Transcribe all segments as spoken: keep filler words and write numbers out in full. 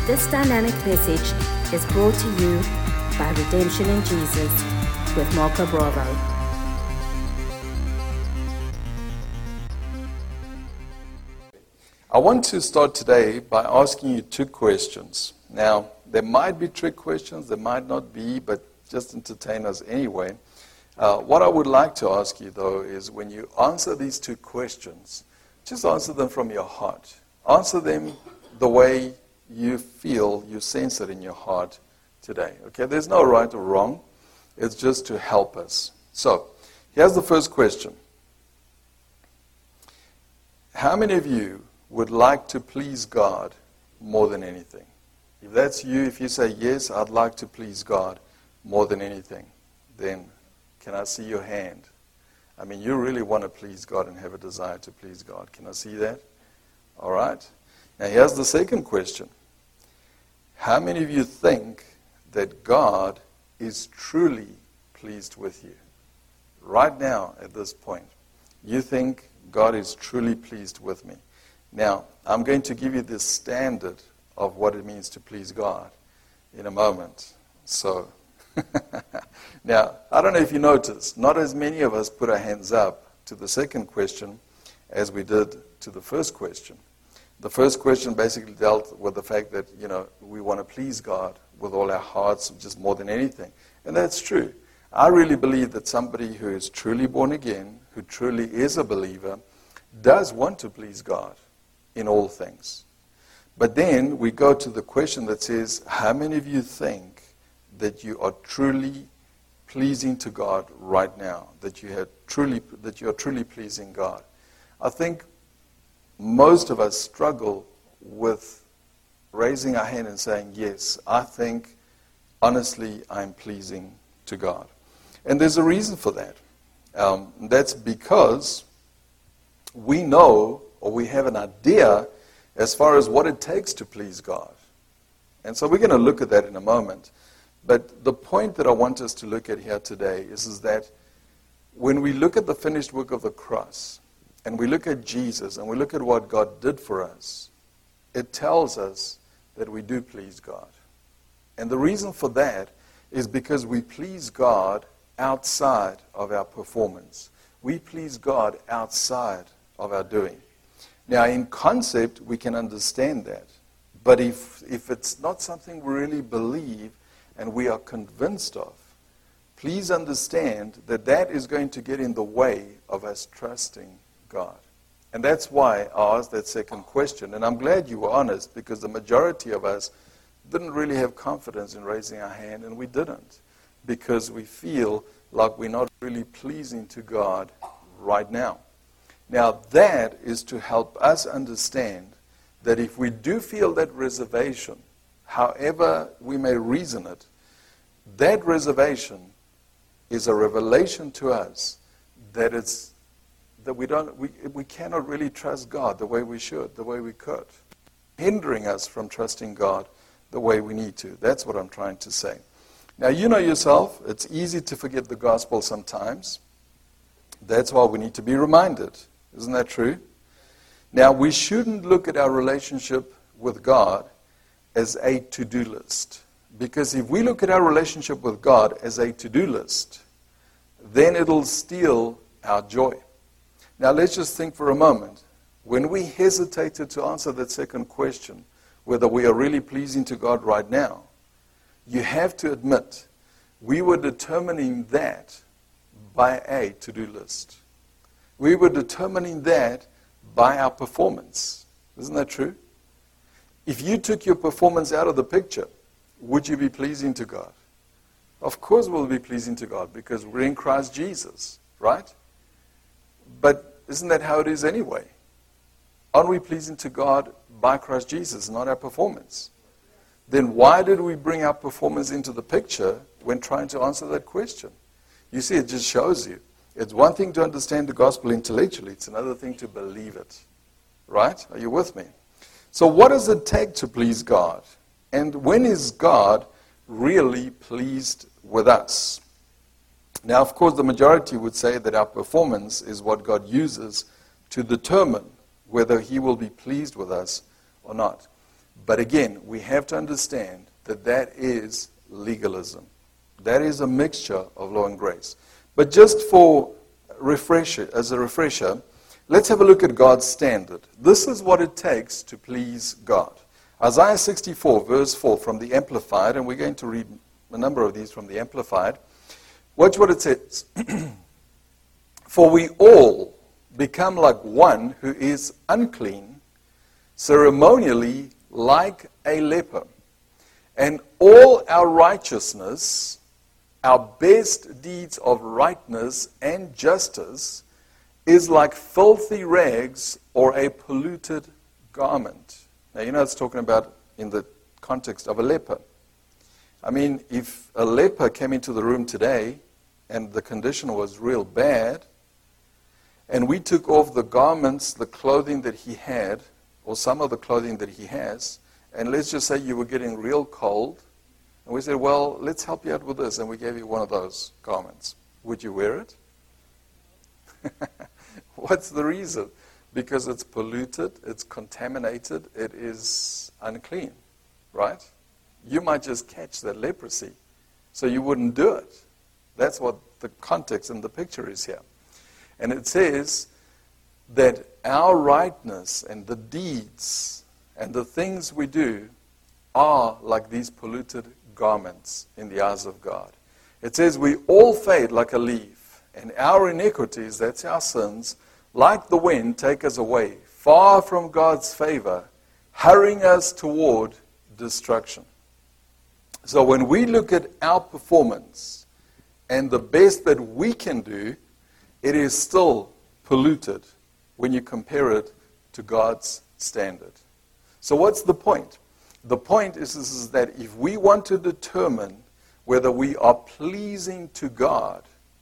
This dynamic message is brought to you by Redemption in Jesus with Marco Bravo. I want to start today by asking you two questions. Now, there might be trick questions, there might not be, but just entertain us anyway. Uh, what I would like to ask you, though, is when you answer these two questions, just answer them from your heart. Answer them the way you feel, you sense it in your heart today. Okay, there's no right or wrong. It's just to help us. So, here's the first question. How many of you would like to please God more than anything? If that's you, if you say, yes, I'd like to please God more than anything, then can I see your hand? I mean, you really want to please God and have a desire to please God. Can I see that? All right. Now, here's the second question. How many of you think that God is truly pleased with you? Right now, at this point, you think God is truly pleased with me. Now, I'm going to give you the standard of what it means to please God in a moment. So, now, I don't know if you noticed, not as many of us put our hands up to the second question as we did to the first question. The first question basically dealt with the fact that, you know, we want to please God with all our hearts, just more than anything. And that's true. I really believe that somebody who is truly born again, who truly is a believer, does want to please God in all things. But then we go to the question that says, how many of you think that you are truly pleasing to God right now, that you have truly that you are truly pleasing God? I think most of us struggle with raising our hand and saying, yes, I think, honestly, I'm pleasing to God. And there's a reason for that. Um, that's because we know, or we have an idea, as far as what it takes to please God. And so we're going to look at that in a moment. But the point that I want us to look at here today is, is that when we look at the finished work of the cross, and we look at Jesus, and we look at what God did for us, it tells us that we do please God. And the reason for that is because we please God outside of our performance. We please God outside of our doing. Now, in concept, we can understand that. But if, if it's not something we really believe and we are convinced of, please understand that that is going to get in the way of us trusting God. And that's why I asked that second question. And I'm glad you were honest, because the majority of us didn't really have confidence in raising our hand, and we didn't, because we feel like we're not really pleasing to God right now. Now, that is to help us understand that if we do feel that reservation, however we may reason it, that reservation is a revelation to us that it's that we don't we we cannot really trust God the way we should, the way we could, hindering us from trusting God the way we need to. That's what I'm trying to say. Now, you know yourself, it's easy to forget the gospel sometimes. That's why we need to be reminded. Isn't that true? Now, we shouldn't look at our relationship with God as a to-do list. Because if we look at our relationship with God as a to-do list, then it'll steal our joy. Now, let's just think for a moment. When we hesitated to answer that second question, whether we are really pleasing to God right now, you have to admit, we were determining that by a to-do list. We were determining that by our performance. Isn't that true? If you took your performance out of the picture, would you be pleasing to God? Of course we'll be pleasing to God, because we're in Christ Jesus, right? But isn't that how it is anyway? Aren't we pleasing to God by Christ Jesus, not our performance? Then why did we bring our performance into the picture when trying to answer that question? You see, it just shows you. It's one thing to understand the gospel intellectually. It's another thing to believe it. Right? Are you with me? So what does it take to please God? And when is God really pleased with us? Now, of course, the majority would say that our performance is what God uses to determine whether he will be pleased with us or not. But again, we have to understand that that is legalism. That is a mixture of law and grace. But just for refresher, as a refresher, let's have a look at God's standard. This is what it takes to please God. Isaiah sixty-four, verse four from the Amplified, and we're going to read a number of these from the Amplified. Watch what it says. For we all become like one who is unclean, ceremonially like a leper. And all our righteousness, our best deeds of rightness and justice, is like filthy rags or a polluted garment. Now, you know it's talking about in the context of a leper. I mean, if a leper came into the room today and the condition was real bad, and we took off the garments, the clothing that he had, or some of the clothing that he has, and let's just say you were getting real cold, and we said, well, let's help you out with this, and we gave you one of those garments. Would you wear it? What's the reason? Because it's polluted, it's contaminated, it is unclean, right? You might just catch that leprosy, so you wouldn't do it. That's what the context and the picture is here. And it says that our rightness and the deeds and the things we do are like these polluted garments in the eyes of God. It says we all fade like a leaf, and our iniquities, that's our sins, like the wind, take us away, far from God's favor, hurrying us toward destruction. So when we look at our performance and the best that we can do, it is still polluted when you compare it to God's standard. So what's the point? The point is, is, is that if we want to determine whether we are pleasing to God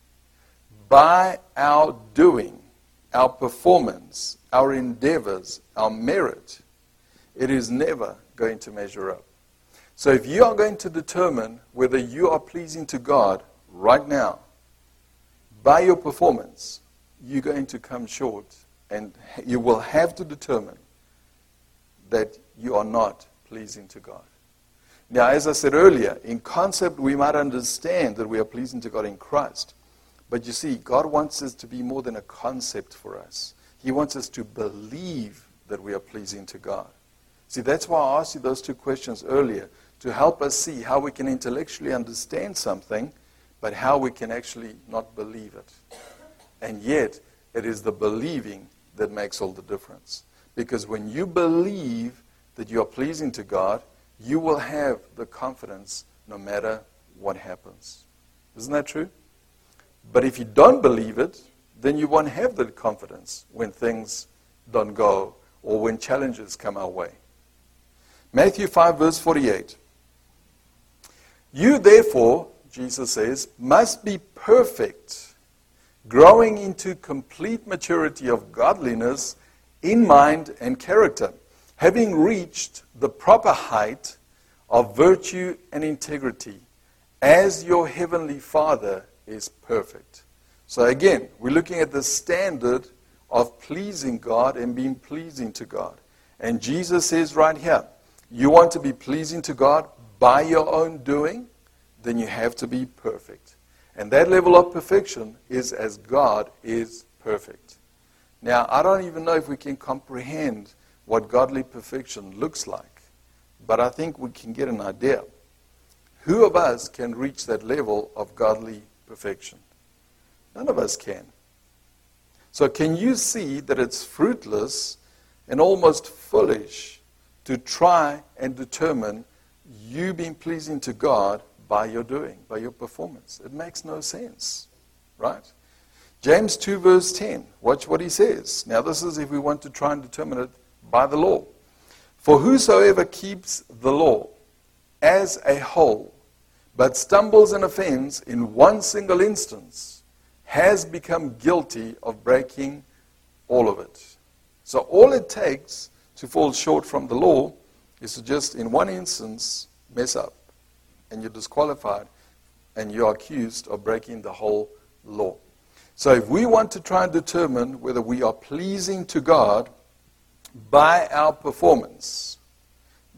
by our doing, our performance, our endeavors, our merit, it is never going to measure up. So if you are going to determine whether you are pleasing to God right now by your performance, you're going to come short, and you will have to determine that you are not pleasing to God. Now, as I said earlier, in concept we might understand that we are pleasing to God in Christ. But you see, God wants us to be more than a concept for us. He wants us to believe that we are pleasing to God. See, that's why I asked you those two questions earlier, to help us see how we can intellectually understand something, but how we can actually not believe it. And yet, it is the believing that makes all the difference. Because when you believe that you are pleasing to God, you will have the confidence no matter what happens. Isn't that true? But if you don't believe it, then you won't have the confidence when things don't go or when challenges come our way. Matthew five, verse forty-eight. You therefore, Jesus says, must be perfect, growing into complete maturity of godliness in mind and character, having reached the proper height of virtue and integrity, as your heavenly Father is perfect. So again, we're looking at the standard of pleasing God and being pleasing to God. And Jesus says right here, you want to be pleasing to God by your own doing, then you have to be perfect. And that level of perfection is as God is perfect. Now, I don't even know if we can comprehend what godly perfection looks like, but I think we can get an idea. Who of us can reach that level of godly perfection? None of us can. So can you see that it's fruitless and almost foolish to try and determine you being pleasing to God by your doing, by your performance? It makes no sense, right? James two, verse ten. Watch what he says. Now this is if we want to try and determine it by the law. For whosoever keeps the law as a whole, but stumbles and offends in one single instance, has become guilty of breaking all of it. So all it takes to fall short from the law is to just, in one instance, mess up. And you're disqualified, and you're accused of breaking the whole law. So if we want to try and determine whether we are pleasing to God by our performance,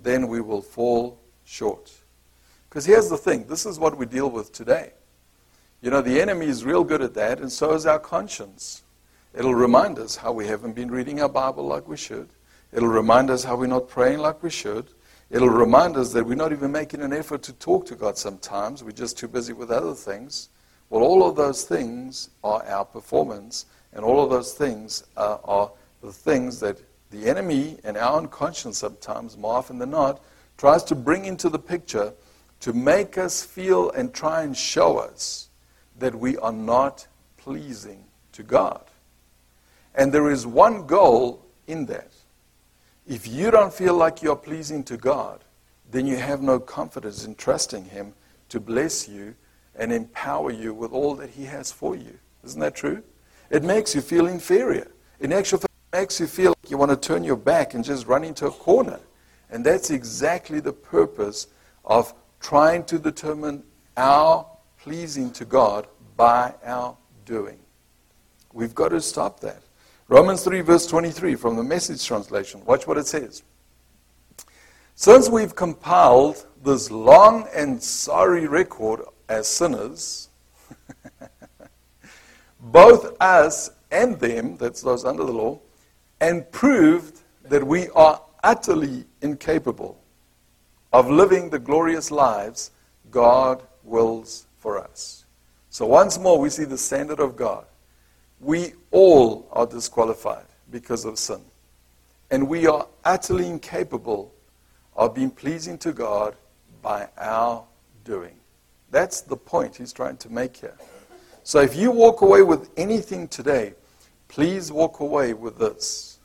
then we will fall short. Because here's the thing, this is what we deal with today. You know, the enemy is real good at that, and so is our conscience. It'll remind us how we haven't been reading our Bible like we should. It'll remind us how we're not praying like we should. It'll remind us that we're not even making an effort to talk to God sometimes. We're just too busy with other things. Well, all of those things are our performance, and all of those things are, are the things that the enemy and our own conscience sometimes, more often than not, tries to bring into the picture to make us feel and try and show us that we are not pleasing to God. And there is one goal in that. If you don't feel like you're pleasing to God, then you have no confidence in trusting Him to bless you and empower you with all that He has for you. Isn't that true? It makes you feel inferior. In actual fact, it makes you feel like you want to turn your back and just run into a corner. And that's exactly the purpose of trying to determine our pleasing to God by our doing. We've got to stop that. Romans three verse twenty-three from the Message translation. Watch what it says. Since we've compiled this long and sorry record as sinners, both us and them, that's those under the law, and proved that we are utterly incapable of living the glorious lives God wills for us. So once more we see the standard of God. We all are disqualified because of sin. And we are utterly incapable of being pleasing to God by our doing. That's the point he's trying to make here. So if you walk away with anything today, please walk away with this.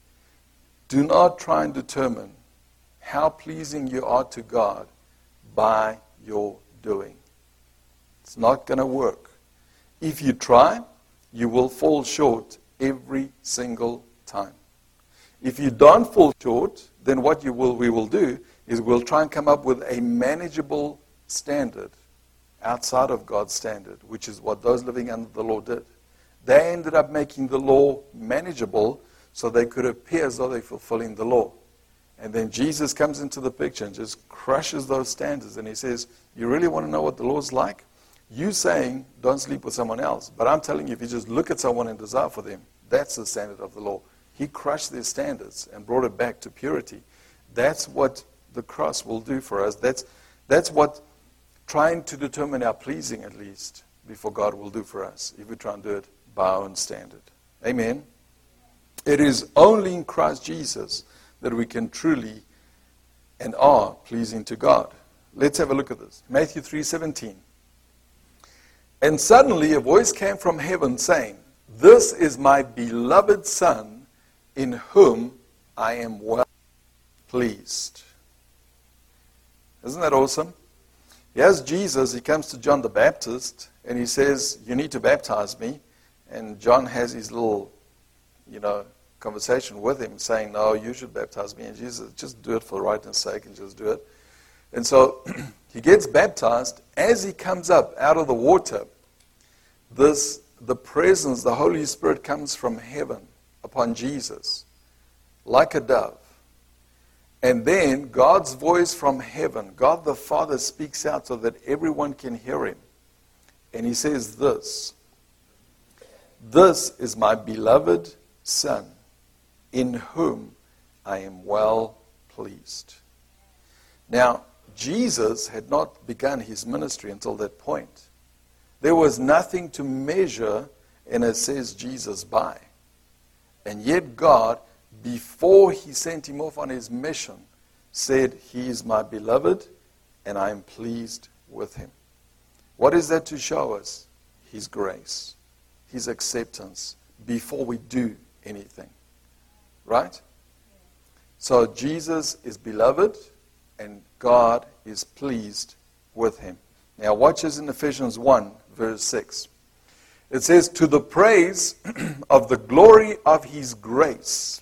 Do not try and determine how pleasing you are to God by your doing. It's not going to work. If you try, you will fall short every single time. If you don't fall short, then what you will, we will do is we'll try and come up with a manageable standard outside of God's standard, which is what those living under the law did. They ended up making the law manageable so they could appear as though they're fulfilling the law. And then Jesus comes into the picture and just crushes those standards. And he says, you really want to know what the law's like? You saying, don't sleep with someone else. But I'm telling you, if you just look at someone and desire for them, that's the standard of the law. He crushed their standards and brought it back to purity. That's what the cross will do for us. That's, that's what trying to determine our pleasing, at least, before God will do for us, if we try and do it by our own standard. Amen? It is only in Christ Jesus that we can truly and are pleasing to God. Let's have a look at this. Matthew three seventeen. And suddenly a voice came from heaven saying, this is my beloved Son, in whom I am well pleased. Isn't that awesome? Here's Jesus, he comes to John the Baptist, and he says, you need to baptize me. And John has his little, you know, conversation with him, saying, no, you should baptize me. And Jesus says, just do it for rightness sake, and just do it. And so he gets baptized. As he comes up out of the water, this the presence, the Holy Spirit comes from heaven upon Jesus like a dove. And then God's voice from heaven, God the Father speaks out so that everyone can hear him. And he says this, this is my beloved Son, in whom I am well pleased. Now, Jesus had not begun his ministry until that point. There was nothing to measure, and it says Jesus by. And yet God, before he sent him off on his mission, said, he is my beloved, and I am pleased with him. What is that to show us? His grace, his acceptance, before we do anything. Right? So Jesus is beloved, and God is pleased with him. Now watch this in Ephesians one, verse six. It says, to the praise of the glory of his grace,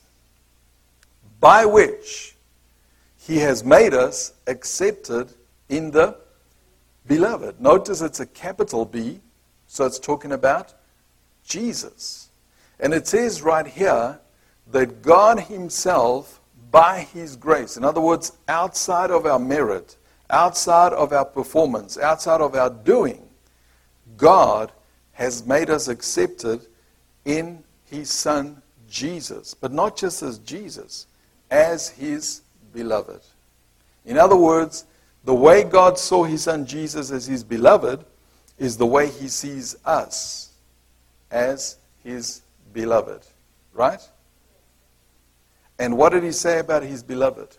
by which he has made us accepted in the beloved. Notice it's a capital B, so it's talking about Jesus. And it says right here that God himself by His grace. In other words, outside of our merit, outside of our performance, outside of our doing, God has made us accepted in His Son, Jesus. But not just as Jesus, as His beloved. In other words, the way God saw His Son Jesus as His beloved is the way He sees us as His beloved. Right? And what did He say about His beloved?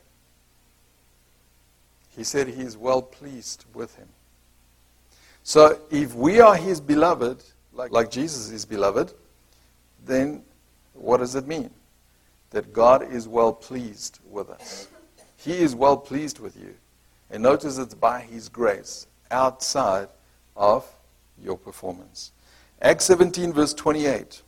He said He is well pleased with Him. So if we are His beloved, like, like Jesus is beloved, then what does it mean? That God is well pleased with us. He is well pleased with you. And notice it's by His grace, outside of your performance. Acts seventeen verse twenty-eight.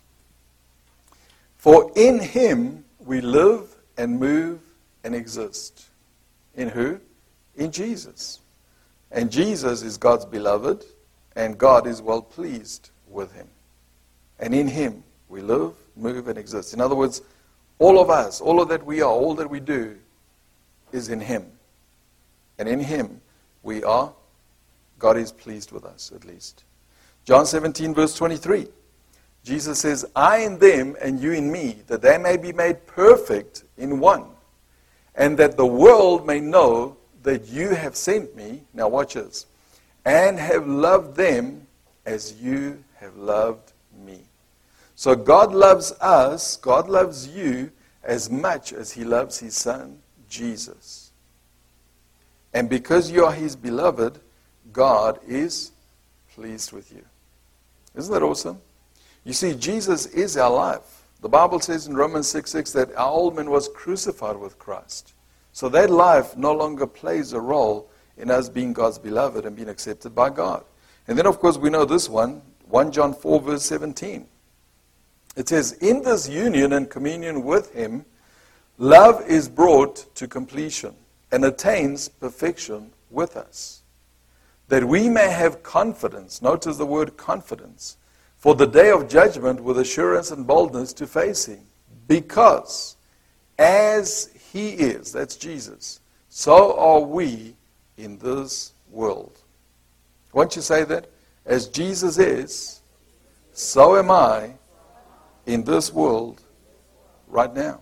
For in Him we live and move and exist. In who? In Jesus. And Jesus is God's beloved, and God is well pleased with Him. And in Him we live, move, and exist. In other words, all of us, all of that we are, all that we do is in Him. And in Him we are, God is pleased with us at least. John seventeen verse twenty-three. Jesus says, I in them and you in me, that they may be made perfect in one, and that the world may know that you have sent me, now watch this, and have loved them as you have loved me. So God loves us, God loves you as much as He loves His Son, Jesus. And because you are His beloved, God is pleased with you. Isn't that awesome? You see, Jesus is our life. The Bible says in Romans six six that our old man was crucified with Christ. So that life no longer plays a role in us being God's beloved and being accepted by God. And then, of course, we know this one, First John four, verse seventeen. It says, in this union and communion with Him, love is brought to completion and attains perfection with us, that we may have confidence, notice the word confidence, for the day of judgment with assurance and boldness to face Him. Because as He is, that's Jesus, so are we in this world. Won't you say that? As Jesus is, so am I in this world right now.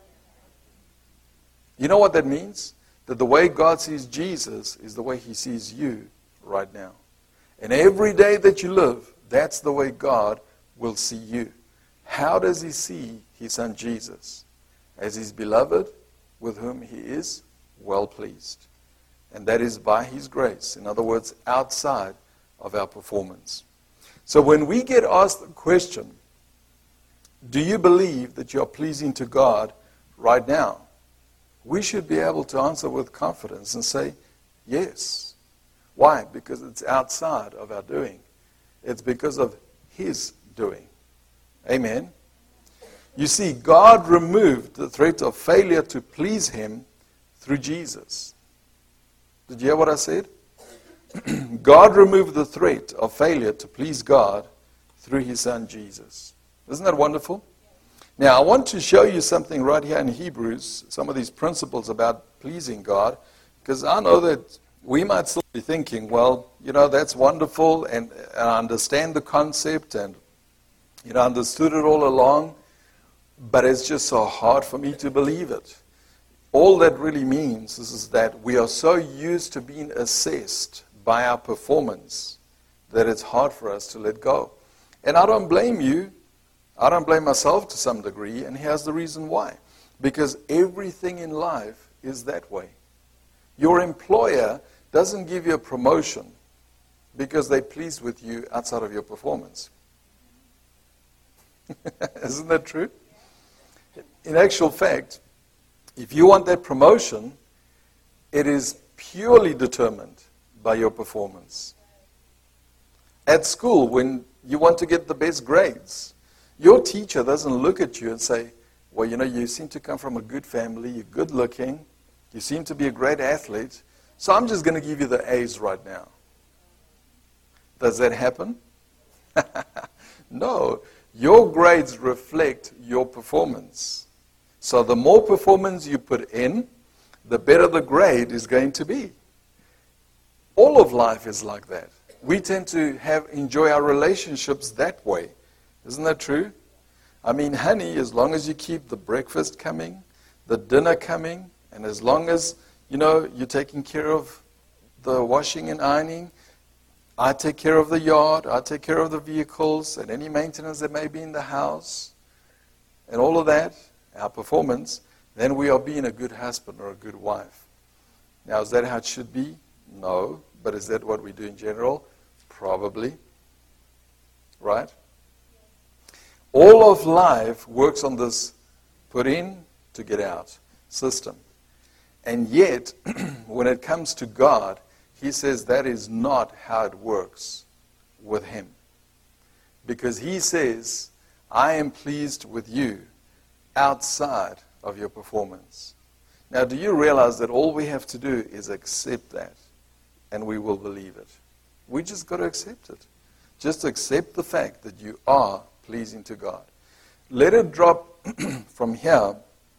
You know what that means? That the way God sees Jesus is the way He sees you right now. And every day that you live, that's the way God will see you. How does He see His Son Jesus? As His beloved, with whom He is well pleased. And that is by His grace. In other words, outside of our performance. So when we get asked the question, do you believe that you are pleasing to God right now? We should be able to answer with confidence and say, yes. Why? Because it's outside of our doing. It's because of His doing. Amen. You see, God removed the threat of failure to please Him through Jesus. Did you hear what I said? God removed the threat of failure to please God through His Son Jesus. Isn't that wonderful? Now, I want to show you something right here in Hebrews, some of these principles about pleasing God, because I know that we might still be thinking, well, you know, that's wonderful, and, and I understand the concept, and, you know, I understood it all along, but it's just so hard for me to believe it. All that really means is, is that we are so used to being assessed by our performance that it's hard for us to let go. And I don't blame you. I don't blame myself to some degree, and here's the reason why. Because everything in life is that way. Your employer doesn't give you a promotion because they're pleased with you outside of your performance. Isn't that true? In actual fact, if you want that promotion, it is purely determined by your performance. At school, when you want to get the best grades, your teacher doesn't look at you and say, well, you know, you seem to come from a good family, you're good looking, you seem to be a great athlete, so I'm just going to give you the A's right now. Does that happen? No. Your grades reflect your performance. So the more performance you put in, the better the grade is going to be. All of life is like that. We tend to have enjoy our relationships that way. Isn't that true? I mean, honey, as long as you keep the breakfast coming, the dinner coming, and as long as, you know, you're taking care of the washing and ironing, I take care of the yard, I take care of the vehicles, and any maintenance that may be in the house, and all of that, our performance, then we are being a good husband or a good wife. Now, is that how it should be? No. But is that what we do in general? Probably. Right? All of life works on this put in to get out system. And yet, when it comes to God, he says that is not how it works with him. Because he says, I am pleased with you outside of your performance. Now, do you realize that all we have to do is accept that, and we will believe it? We just got to accept it. Just accept the fact that you are pleasing to God. Let it drop from here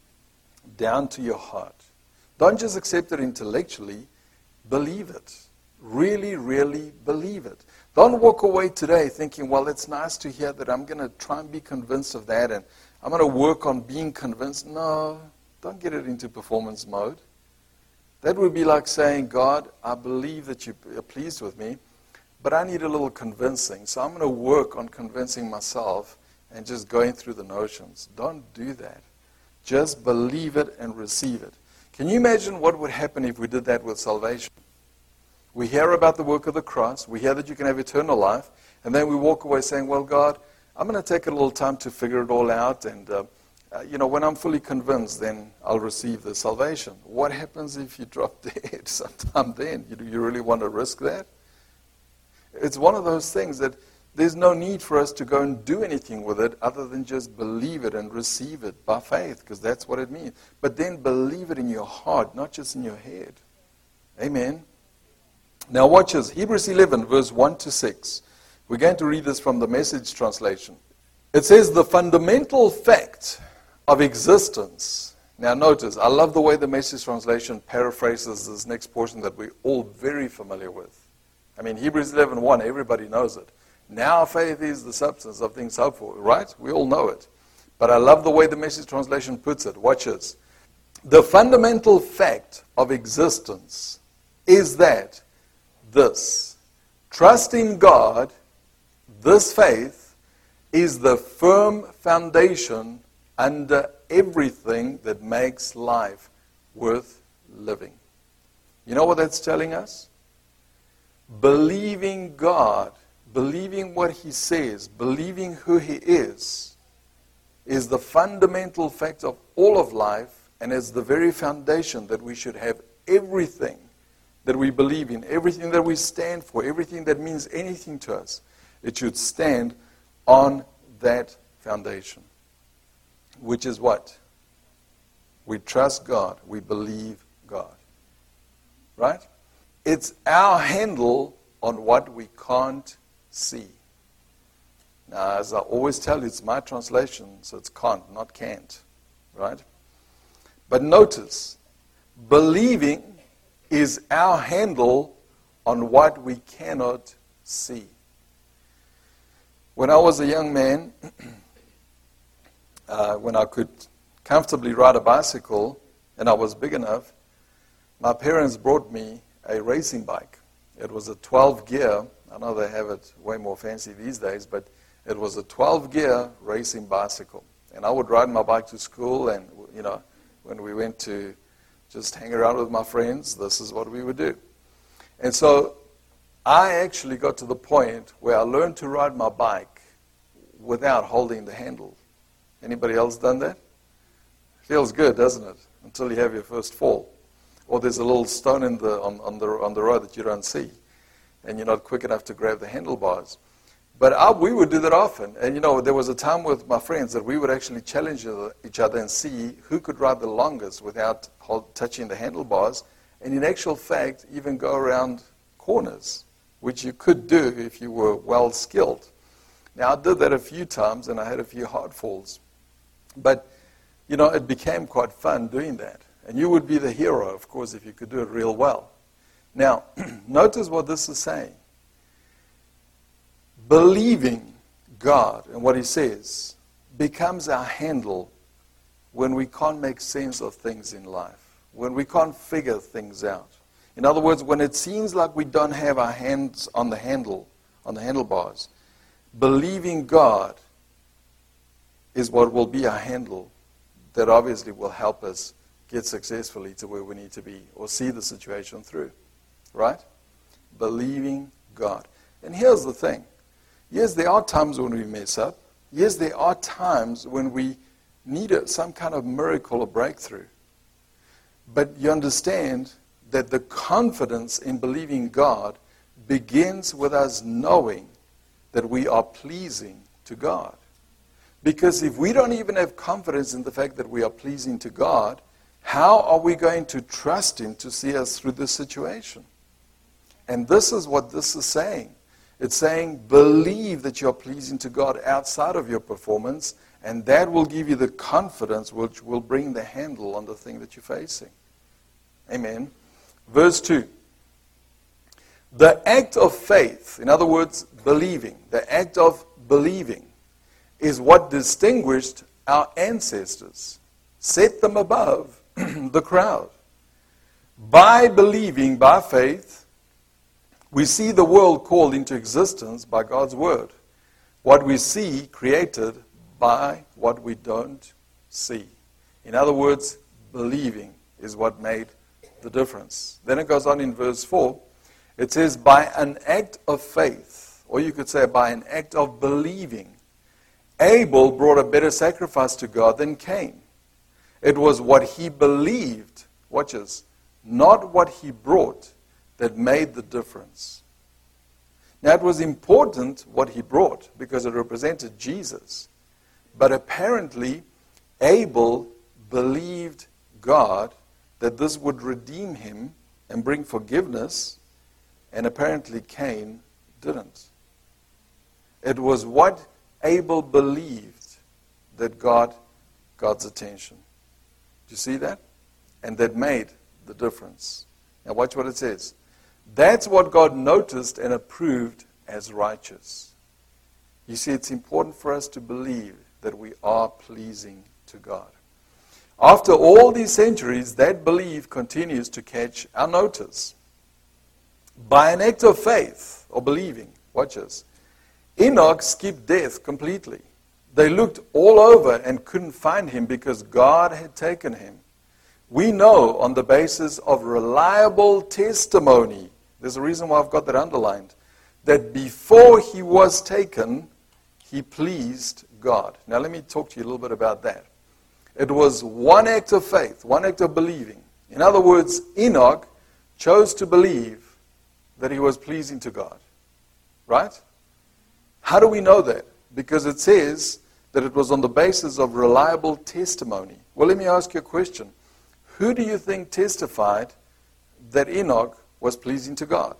down to your heart. Don't just accept it intellectually. Believe it. Really, really believe it. Don't walk away today thinking, well, it's nice to hear that. I'm going to try and be convinced of that, and I'm going to work on being convinced. No, don't get it into performance mode. That would be like saying, God, I believe that you are pleased with me, but I need a little convincing. So I'm going to work on convincing myself and just going through the notions. Don't do that. Just believe it and receive it. Can you imagine what would happen if we did that with salvation? We hear about the work of the cross. We hear that you can have eternal life. And then we walk away saying, well, God, I'm going to take a little time to figure it all out. And, uh, uh, you know, when I'm fully convinced, then I'll receive the salvation. What happens if you drop dead sometime then? You, do you really want to risk that? It's one of those things that there's no need for us to go and do anything with it other than just believe it and receive it by faith, because that's what it means. But then believe it in your heart, not just in your head. Amen. Now watch this. Hebrews eleven, verse one to six. We're going to read this from the Message translation. It says, the fundamental fact of existence. Now notice, I love the way the Message translation paraphrases this next portion that we're all very familiar with. I mean, Hebrews eleven one, everybody knows it. Now faith is the substance of things hoped for, right? We all know it. But I love the way the Message translation puts it. Watch this. The fundamental fact of existence is that this, trust in God, this faith, is the firm foundation under everything that makes life worth living. You know what that's telling us? Believing God, believing what he says, believing who he is, is the fundamental fact of all of life, and is the very foundation that we should have everything that we believe in, everything that we stand for, everything that means anything to us. It should stand on that foundation. Which is what? We trust God. We believe God. Right? It's our handle on what we can't see. Now, as I always tell you, it's my translation, so it's can't, not can't. Right? But notice, believing is our handle on what we cannot see. When I was a young man, uh, when I could comfortably ride a bicycle, and I was big enough, my parents brought me a racing bike. It was a twelve gear. I know they have it way more fancy these days, but it was a twelve gear racing bicycle. And I would ride my bike to school, and, you know, when we went to just hang around with my friends, this is what we would do. And so I actually got to the point where I learned to ride my bike without holding the handle. Anybody else done that? Feels good, doesn't it? Until you have your first fall. Or there's a little stone in the, on, on, the, on the road that you don't see, and you're not quick enough to grab the handlebars. But I, we would do that often. And, you know, there was a time with my friends that we would actually challenge each other and see who could ride the longest without hold, touching the handlebars. And in actual fact, even go around corners, which you could do if you were well skilled. Now, I did that a few times, and I had a few hard falls. But you know, it became quite fun doing that. And you would be the hero, of course, if you could do it real well. Now, notice what this is saying. Believing God and what he says becomes our handle when we can't make sense of things in life, when we can't figure things out. In other words, when it seems like we don't have our hands on the handle, on the handlebars, believing God is what will be our handle that obviously will help us get successfully to where we need to be or see the situation through. Right? Believing God. And here's the thing. Yes, there are times when we mess up. Yes, there are times when we need a, some kind of miracle or breakthrough. But you understand that the confidence in believing God begins with us knowing that we are pleasing to God. Because if we don't even have confidence in the fact that we are pleasing to God, how are we going to trust him to see us through this situation? And this is what this is saying. It's saying, believe that you're pleasing to God outside of your performance, and that will give you the confidence which will bring the handle on the thing that you're facing. Amen. Verse two. The act of faith, in other words, believing, the act of believing is what distinguished our ancestors, set them above the crowd. By believing, by faith, we see the world called into existence by God's word. What we see created by what we don't see. In other words, believing is what made the difference. Then it goes on in verse four. It says, by an act of faith, or you could say by an act of believing, Abel brought a better sacrifice to God than Cain. It was what he believed, watch this, not what he brought, that made the difference. Now, it was important what he brought because it represented Jesus. But apparently, Abel believed God that this would redeem him and bring forgiveness, and apparently Cain didn't. It was what Abel believed that got God's attention. Do you see that? And that made the difference. Now watch what it says. That's what God noticed and approved as righteous. You see, it's important for us to believe that we are pleasing to God. After all these centuries, that belief continues to catch our notice. By an act of faith, or believing, watch this, Enoch skipped death completely. They looked all over and couldn't find him because God had taken him. We know on the basis of reliable testimony, there's a reason why I've got that underlined, that before he was taken, he pleased God. Now let me talk to you a little bit about that. It was one act of faith, one act of believing. In other words, Enoch chose to believe that he was pleasing to God. Right? How do we know that? Because it says that it was on the basis of reliable testimony. Well, let me ask you a question. Who do you think testified that Enoch was pleasing to God?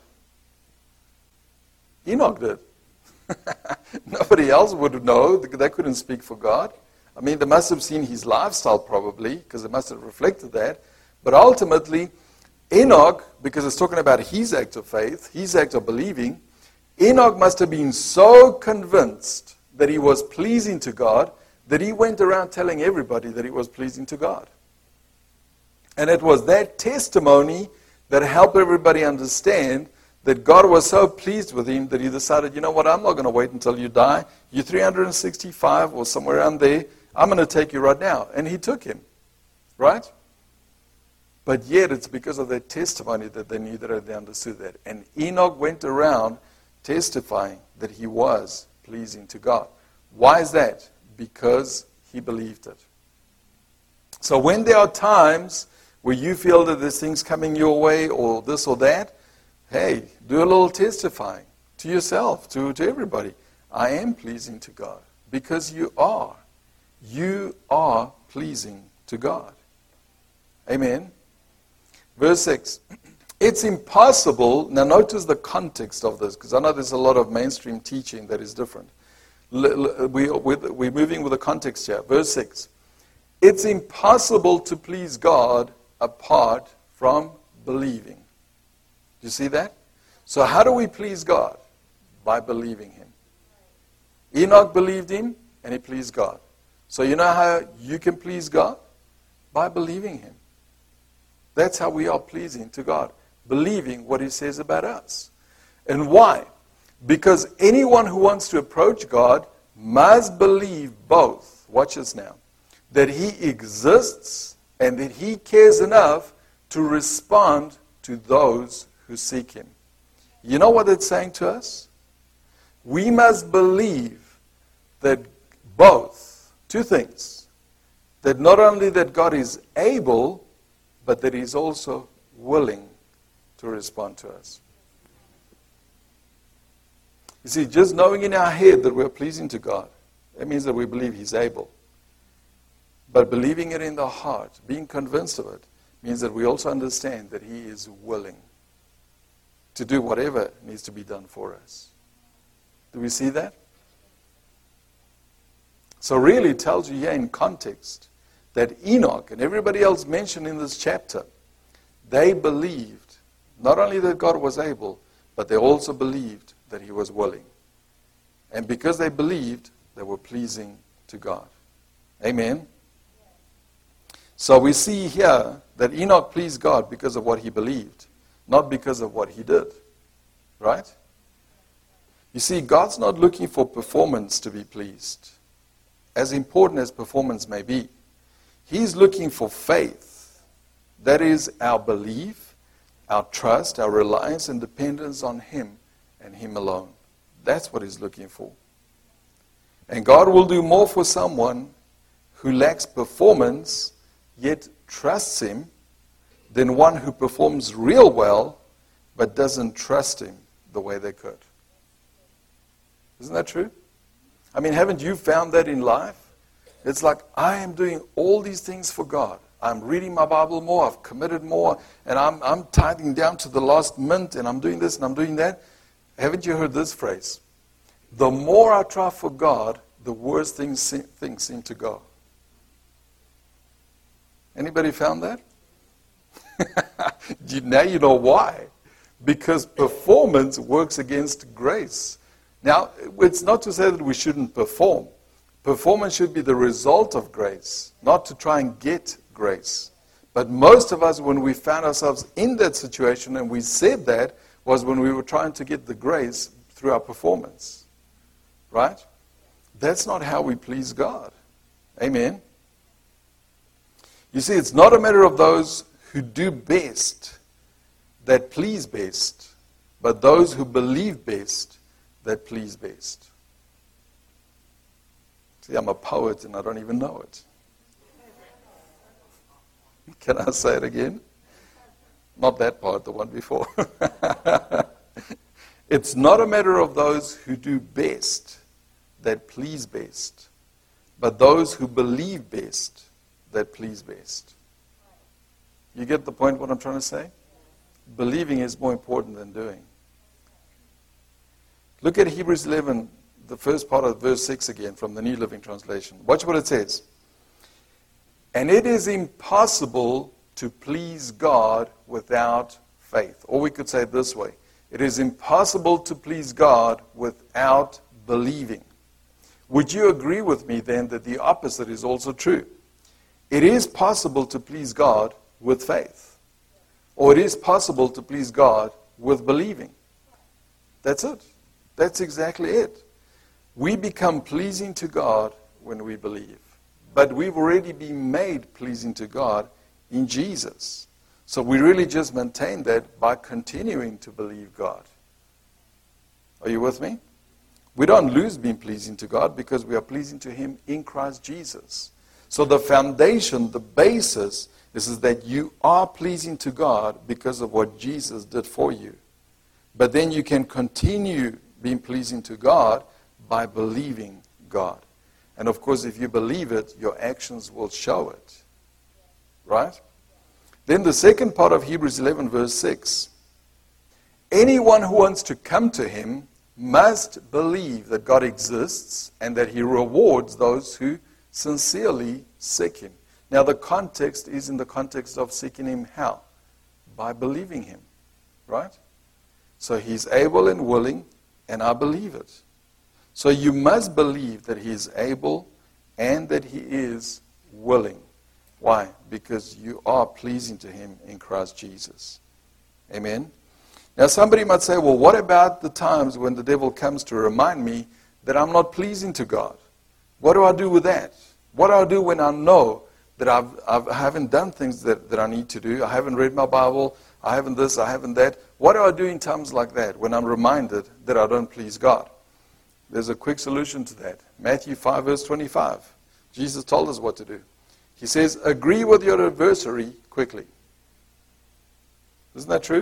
Enoch did. Nobody else would know. They couldn't speak for God. I mean, they must have seen his lifestyle probably, because it must have reflected that. But ultimately, Enoch, because it's talking about his act of faith, his act of believing, Enoch must have been so convinced that he was pleasing to God that he went around telling everybody that he was pleasing to God. And it was that testimony that helped everybody understand that God was so pleased with him that he decided, you know what, I'm not going to wait until you die. You're three hundred sixty-five or somewhere around there. I'm going to take you right now. And he took him. Right? But yet it's because of that testimony that they knew that they understood that. And Enoch went around testifying that he was pleasing to God. Why is that? Because he believed it. So when there are times where you feel that there's things coming your way or this or that, hey, do a little testifying to yourself, to, to everybody. I am pleasing to God. Because you are. You are pleasing to God. Amen. Verse six. It's impossible. Now notice the context of this, because I know there's a lot of mainstream teaching that is different. We, we're moving with the context here. Verse six. It's impossible to please God apart from believing. Do you see that? So how do we please God? By believing Him. Enoch believed Him and he pleased God. So you know how you can please God? By believing Him. That's how we are pleasing to God. Believing what He says about us. And why? Because anyone who wants to approach God must believe both. Watch this now. That He exists and that He cares enough to respond to those who seek Him. You know what it's saying to us? We must believe that both, two things, that not only that God is able, but that He's also willing to respond to us. You see, just knowing in our head that we're pleasing to God, that means that we believe He's able. But believing it in the heart, being convinced of it, means that we also understand that He is willing to do whatever needs to be done for us. Do we see that? So really it tells you here in context that Enoch and everybody else mentioned in this chapter, they believed not only that God was able, but they also believed that He was willing. And because they believed, they were pleasing to God. Amen? So we see here that Enoch pleased God because of what he believed, not because of what he did. Right? You see, God's not looking for performance to be pleased, as important as performance may be. He's looking for faith. That is our belief, our trust, our reliance and dependence on Him and Him alone. That's what He's looking for. And God will do more for someone who lacks performance, yet trusts Him, than one who performs real well, but doesn't trust Him the way they could. Isn't that true? I mean, haven't you found that in life? It's like, I am doing all these things for God. I'm reading my Bible more, I've committed more, and I'm, I'm tithing down to the last mint, and I'm doing this and I'm doing that. Haven't you heard this phrase? The more I try for God, the worse things seem, things seem to go. Anybody found that? Now you know why. Because performance works against grace. Now, it's not to say that we shouldn't perform. Performance should be the result of grace, not to try and get grace. But most of us, when we found ourselves in that situation and we said that, was when we were trying to get the grace through our performance. Right? That's not how we please God. Amen? You see, it's not a matter of those who do best that please best, but those who believe best that please best. See, I'm a poet and I don't even know it. Can I say it again? Not that part, the one before. It's not a matter of those who do best that please best, but those who believe best that please best. You get the point what I'm trying to say? Believing is more important than doing. Look at Hebrews eleven, the first part of verse six again from the New Living Translation. Watch what it says. And it is impossible to please God without faith. Or we could say it this way. It is impossible to please God without believing. Would you agree with me then that the opposite is also true? It is possible to please God with faith. Or it is possible to please God with believing. That's it. That's exactly it. We become pleasing to God when we believe. But we've already been made pleasing to God in Jesus. So we really just maintain that by continuing to believe God. Are you with me? We don't lose being pleasing to God because we are pleasing to Him in Christ Jesus. So the foundation, the basis, is, is that you are pleasing to God because of what Jesus did for you. But then you can continue being pleasing to God by believing God. And of course, if you believe it, your actions will show it. Right? Then the second part of Hebrews eleven, verse six. Anyone who wants to come to Him must believe that God exists and that He rewards those who sincerely seek Him. Now the context is in the context of seeking him how? By believing him, right? So he's able and willing, and I believe it. So you must believe that he is able and that he is willing. Why? Because you are pleasing to him in Christ Jesus. Amen? Now somebody might say, well, what about the times when the devil comes to remind me that I'm not pleasing to God? What do I do with that? What do I do when I know that I've, I've, I haven't done things that, that I need to do? I haven't read my Bible. I haven't this, I haven't that. What do I do in times like that when I'm reminded that I don't please God? There's a quick solution to that. Matthew five, verse twenty-five. Jesus told us what to do. He says, agree with your adversary quickly. Isn't that true?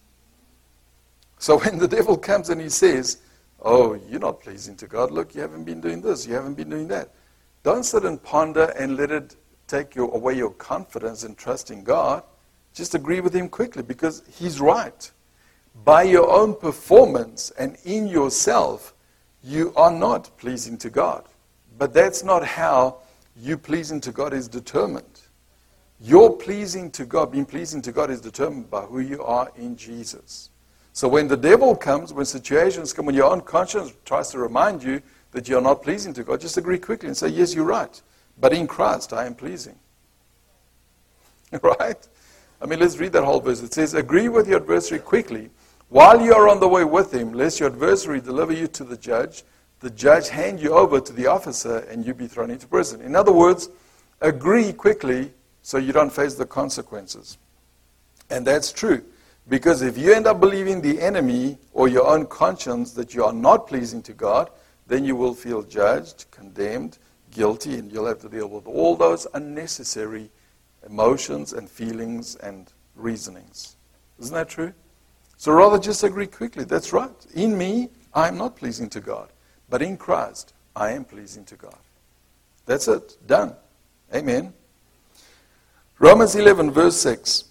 So when the devil comes and he says, oh, you're not pleasing to God. Look, you haven't been doing this. You haven't been doing that. Don't sit and ponder and let it take your, away your confidence and trust in God. Just agree with him quickly because he's right. By your own performance and in yourself, you are not pleasing to God. But that's not how you pleasing to God is determined. Your pleasing to God, being pleasing to God is determined by who you are in Jesus. So when the devil comes, when situations come, when your own conscience tries to remind you that you're not pleasing to God, just agree quickly and say, yes, you're right. But in Christ, I am pleasing. Right? I mean, let's read that whole verse. It says, agree with your adversary quickly while you are on the way with him, lest your adversary deliver you to the judge, the judge hand you over to the officer, and you be thrown into prison. In other words, agree quickly so you don't face the consequences. And that's true. Because if you end up believing the enemy or your own conscience that you are not pleasing to God, then you will feel judged, condemned, guilty, and you'll have to deal with all those unnecessary emotions and feelings and reasonings. Isn't that true? So rather just agree quickly. That's right. In me, I am not pleasing to God. But in Christ, I am pleasing to God. That's it. Done. Amen. Romans eleven, verse six.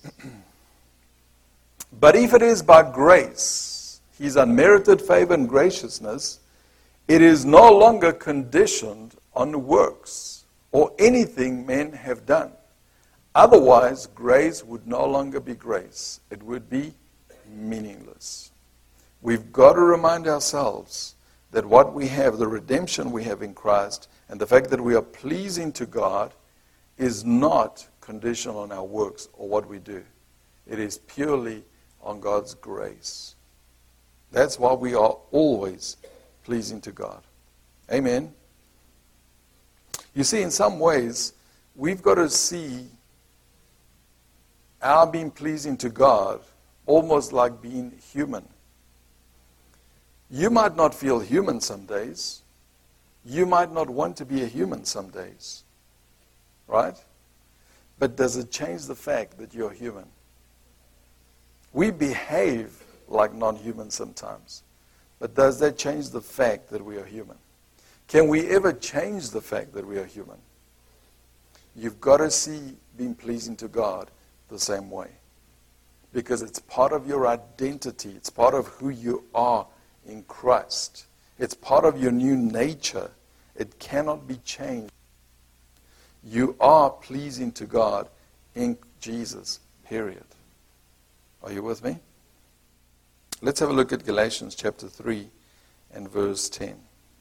But if it is by grace, his unmerited favor and graciousness, it is no longer conditioned on works or anything men have done. Otherwise, grace would no longer be grace. It would be meaningless. We've got to remind ourselves that what we have, the redemption we have in Christ, and the fact that we are pleasing to God is not conditional on our works or what we do. It is purely on God's grace. That's why we are always pleasing to God. Amen. You see, in some ways, we've got to see our being pleasing to God almost like being human. You might not feel human some days. You might not want to be a human some days. Right? But does it change the fact that you're human? We behave like non-humans sometimes. But does that change the fact that we are human? Can we ever change the fact that we are human? You've got to see being pleasing to God the same way. Because it's part of your identity. It's part of who you are in Christ. It's part of your new nature. It cannot be changed. You are pleasing to God in Jesus, period. Are you with me? Let's have a look at Galatians chapter three and verse ten.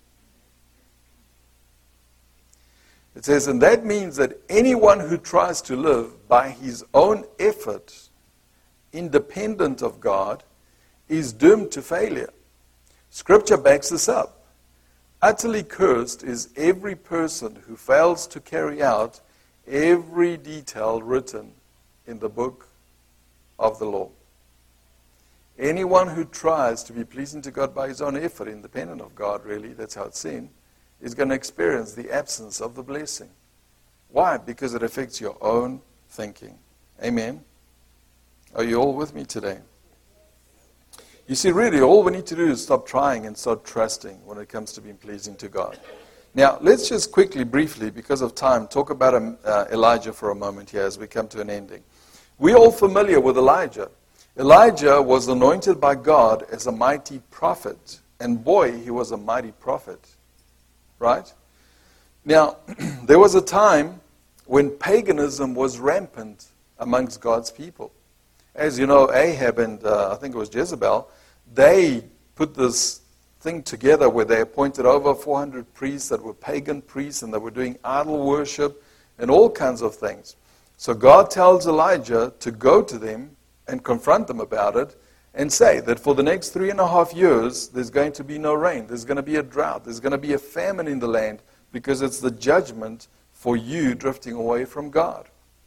It says, and that means that anyone who tries to live by his own effort, independent of God, is doomed to failure. Scripture backs this up. Utterly cursed is every person who fails to carry out every detail written in the book of the law. Anyone who tries to be pleasing to God by his own effort, independent of God, really, that's how it's seen, is going to experience the absence of the blessing. Why? Because it affects your own thinking. Amen? Are you all with me today? You see, really, all we need to do is stop trying and start trusting when it comes to being pleasing to God. Now, let's just quickly, briefly, because of time, talk about um, uh, Elijah for a moment here as we come to an ending. We're all familiar with Elijah. Elijah was anointed by God as a mighty prophet. And boy, he was a mighty prophet. Right? Now, there was a time when paganism was rampant amongst God's people. As you know, Ahab and uh, I think it was Jezebel, they put this thing together where they appointed over four hundred priests that were pagan priests, and they were doing idol worship and all kinds of things. So God tells Elijah to go to them and confront them about it and say that for the next three and a half years, there's going to be no rain. There's going to be a drought. There's going to be a famine in the land because it's the judgment for you drifting away from God.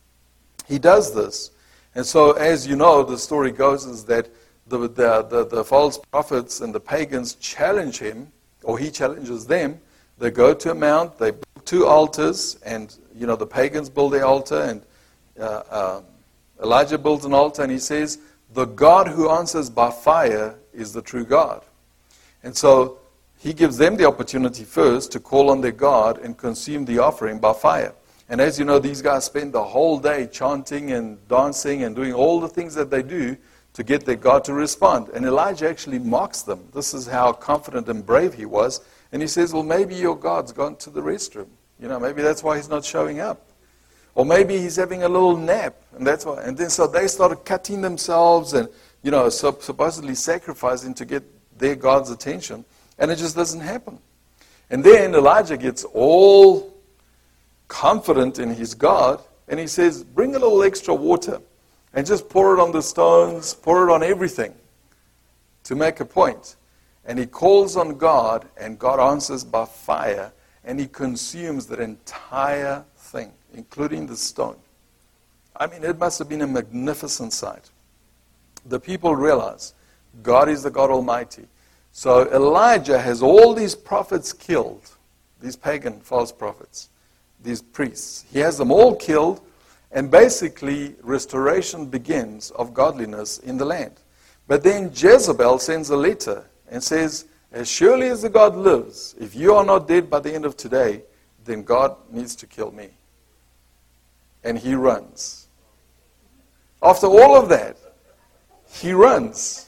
He does this. And so, as you know, the story goes is that the, the, the, the false prophets and the pagans challenge him, or he challenges them. They go to a mount, they build two altars, and, you know, the pagans build their altar, and uh, uh, Elijah builds an altar, and he says, the God who answers by fire is the true God. And so he gives them the opportunity first to call on their God and consume the offering by fire. And as you know, these guys spend the whole day chanting and dancing and doing all the things that they do to get their God to respond. And Elijah actually mocks them. This is how confident and brave he was. And he says, well, maybe your God's gone to the restroom. You know, maybe that's why he's not showing up. Or maybe he's having a little nap, and that's why. And then so they started cutting themselves and, you know, so supposedly sacrificing to get their God's attention, and it just doesn't happen. And then Elijah gets all confident in his God, and he says, bring a little extra water and just pour it on the stones, pour it on everything to make a point. And he calls on God, and God answers by fire, and he consumes that entire thing, including the stone. I mean, it must have been a magnificent sight. The people realize God is the God Almighty. So Elijah has all these prophets killed, these pagan false prophets, these priests. He has them all killed, and basically restoration begins of godliness in the land. But then Jezebel sends a letter and says, as surely as the God lives, if you are not dead by the end of today, then God needs to kill me. And he runs. After all of that, he runs.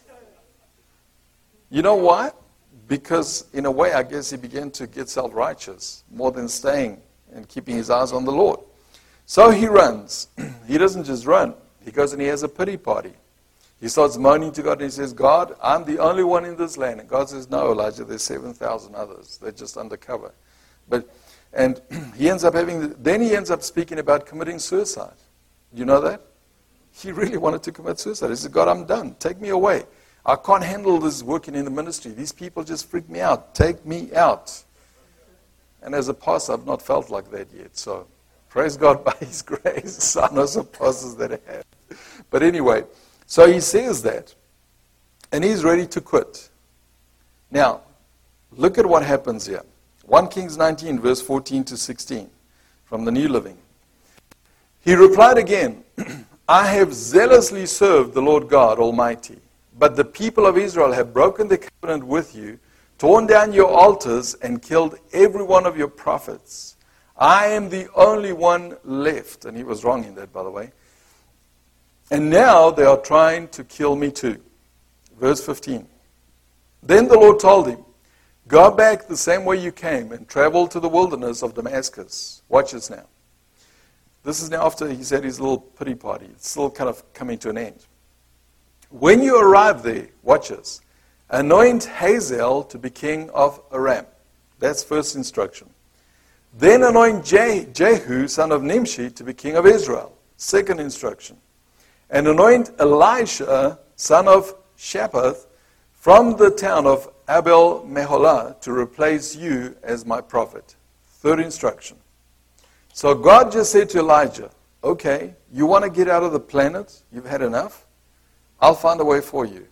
You know why? Because in a way, I guess he began to get self-righteous more than staying and keeping his eyes on the Lord. So he runs. He doesn't just run. He goes and he has a pity party. He starts moaning to God and he says, God, I'm the only one in this land. And God says, no, Elijah, there's seven thousand others. They're just undercover. But And he ends up having, then he ends up speaking about committing suicide. You know that? He really wanted to commit suicide. He said, God, I'm done. Take me away. I can't handle this working in the ministry. These people just freak me out. Take me out. And as a pastor, I've not felt like that yet. So praise God by his grace. I know some pastors that have. But anyway, so he says that. And he's ready to quit. Now, look at what happens here. First Kings nineteen, verse fourteen to sixteen, from the New Living. He replied again, I have zealously served the Lord God Almighty, but the people of Israel have broken the covenant with you, torn down your altars, and killed every one of your prophets. I am the only one left. And he was wrong in that, by the way. And now they are trying to kill me too. Verse fifteen. Then the Lord told him, go back the same way you came and travel to the wilderness of Damascus. Watch this now. This is now after he said his little pity party. It's still kind of coming to an end. When you arrive there, watch this. Anoint Hazael to be king of Aram. That's first instruction. Then anoint Je- Jehu, son of Nimshi, to be king of Israel. Second instruction. And anoint Elisha, son of Shaphat, from the town of Abel Meholah, to replace you as my prophet. Third instruction. So God just said to Elijah, okay, you want to get out of the planet? You've had enough? I'll find a way for you.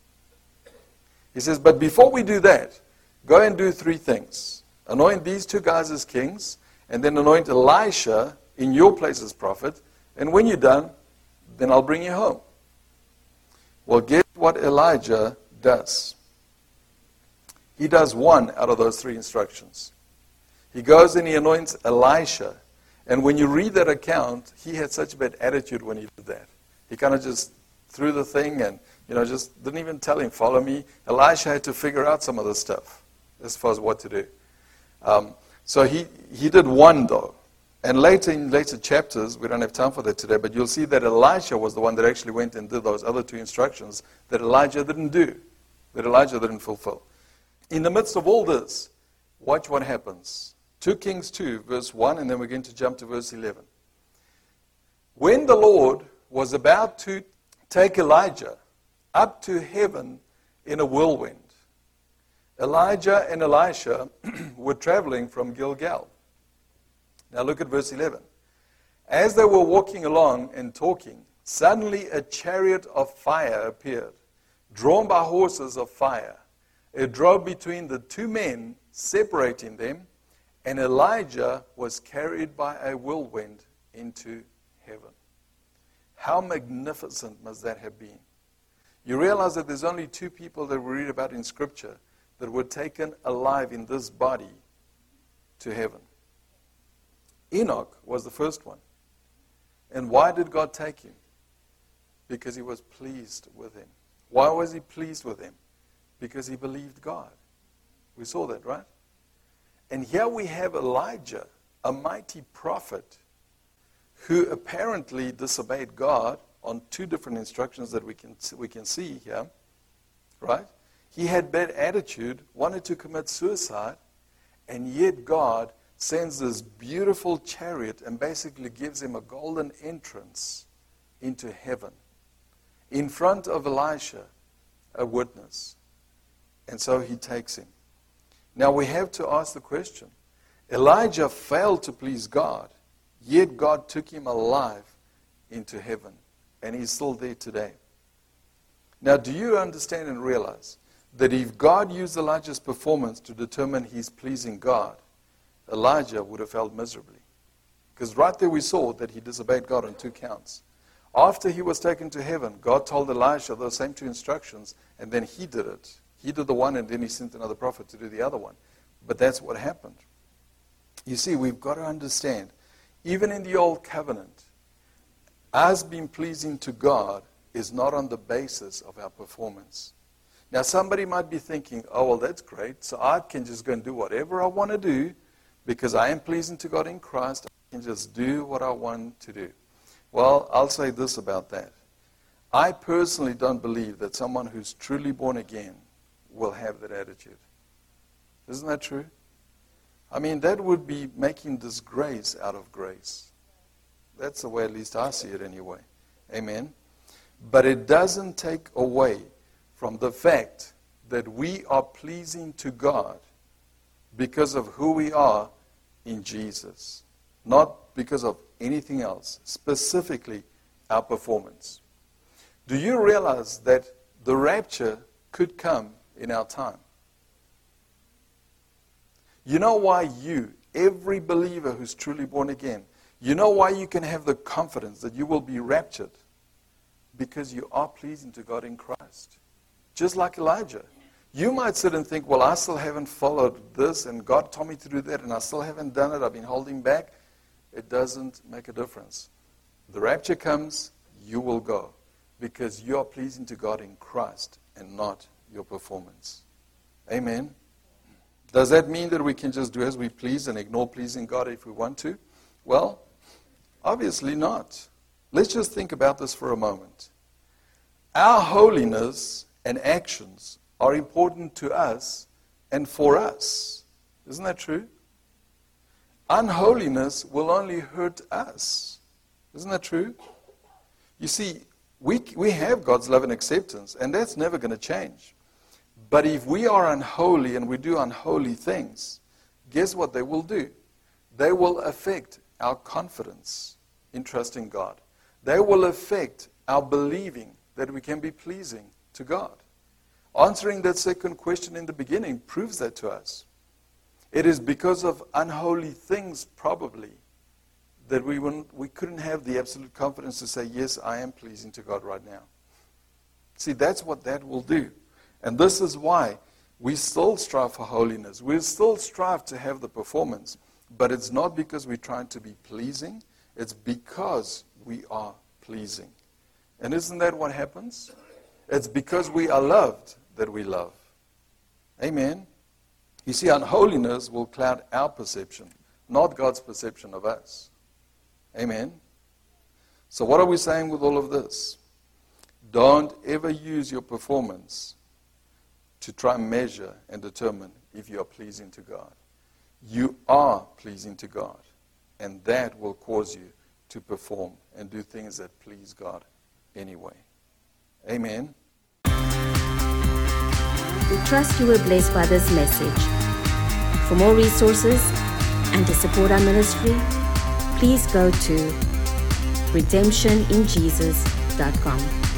He says, but before we do that, go and do three things. Anoint these two guys as kings, and then anoint Elisha in your place as prophet, and when you're done, then I'll bring you home. Well, guess what Elijah does? He does one out of those three instructions. He goes and he anoints Elisha. And when you read that account, he had such a bad attitude when he did that. He kind of just threw the thing and, you know, just didn't even tell him, follow me. Elisha had to figure out some of the stuff as far as what to do. Um, so he, he did one, though. And later in later chapters, we don't have time for that today, but you'll see that Elisha was the one that actually went and did those other two instructions that Elijah didn't do, that Elijah didn't fulfill. In the midst of all this, watch what happens. Second Kings two, verse one, and then we're going to jump to verse eleven. When the Lord was about to take Elijah up to heaven in a whirlwind, Elijah and Elisha were traveling from Gilgal. Now look at verse eleven. As they were walking along and talking, suddenly a chariot of fire appeared, drawn by horses of fire. It drove between the two men, separating them, and Elijah was carried by a whirlwind into heaven. How magnificent must that have been? You realize that there's only two people that we read about in Scripture that were taken alive in this body to heaven. Enoch was the first one. And why did God take him? Because he was pleased with him. Why was he pleased with him? Because he believed God. We saw that, right? And here we have Elijah, a mighty prophet, who apparently disobeyed God on two different instructions that we can we can see here, right? He had bad attitude, wanted to commit suicide, and yet God sends this beautiful chariot and basically gives him a golden entrance into heaven. In front of Elisha, a witness. And so he takes him. Now we have to ask the question, Elijah failed to please God, yet God took him alive into heaven. And he's still there today. Now do you understand and realize that if God used Elijah's performance to determine he's pleasing God, Elijah would have failed miserably. Because right there we saw that he disobeyed God on two counts. After he was taken to heaven, God told Elisha those same two instructions, and then he did it. He did the one, and then he sent another prophet to do the other one. But that's what happened. You see, we've got to understand, even in the Old Covenant, us being pleasing to God is not on the basis of our performance. Now, somebody might be thinking, oh, well, that's great, so I can just go and do whatever I want to do, because I am pleasing to God in Christ. I can just do what I want to do. Well, I'll say this about that. I personally don't believe that someone who's truly born again will have that attitude. Isn't that true? I mean, that would be making disgrace out of grace. That's the way at least I see it anyway. Amen? But it doesn't take away from the fact that we are pleasing to God because of who we are in Jesus, not because of anything else, specifically our performance. Do you realize that the rapture could come in our time? You know why you, every believer who's truly born again, you know why you can have the confidence that you will be raptured? Because you are pleasing to God in Christ. Just like Elijah. You might sit and think, well, I still haven't followed this, and God told me to do that, and I still haven't done it. I've been holding back. It doesn't make a difference. The rapture comes, you will go, because you are pleasing to God in Christ and not your performance. Amen? Does that mean that we can just do as we please and ignore pleasing God if we want to? Well, obviously not. Let's just think about this for a moment. Our holiness and actions are important to us and for us. Isn't that true? Unholiness will only hurt us. Isn't that true? You see, we, we have God's love and acceptance, and that's never going to change. But if we are unholy and we do unholy things, guess what they will do? They will affect our confidence in trusting God. They will affect our believing that we can be pleasing to God. Answering that second question in the beginning proves that to us. It is because of unholy things, probably, that we wouldn't, we couldn't have the absolute confidence to say, yes, I am pleasing to God right now. See, that's what that will do. And this is why we still strive for holiness. We still strive to have the performance. But it's not because we're trying to be pleasing. It's because we are pleasing. And isn't that what happens? It's because we are loved that we love. Amen. You see, unholiness will cloud our perception, not God's perception of us. Amen? So what are we saying with all of this? Don't ever use your performance to try and measure and determine if you are pleasing to God. You are pleasing to God, and that will cause you to perform and do things that please God anyway. Amen. We trust you were blessed by this message. For more resources and to support our ministry, please go to redemption in jesus dot com.